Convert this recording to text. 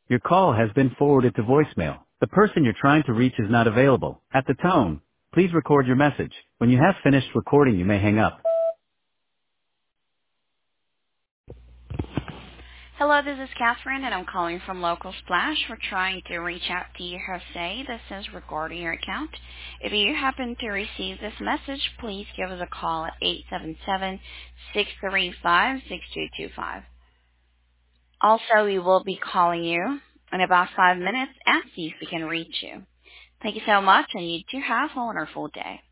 Your call has been forwarded to voicemail. The person you're trying to reach is not available. At the tone, please record your message. When you have finished recording, you may hang up. Hello, this is Catherine, and I'm calling from Local Splash. We're trying to reach out to you, Jose. This is regarding your account. If you happen to receive this message, please give us a call at 877-635-6225. Also, we will be calling you in about 5 minutes and see if we can reach you. Thank you so much, and you do have a wonderful day.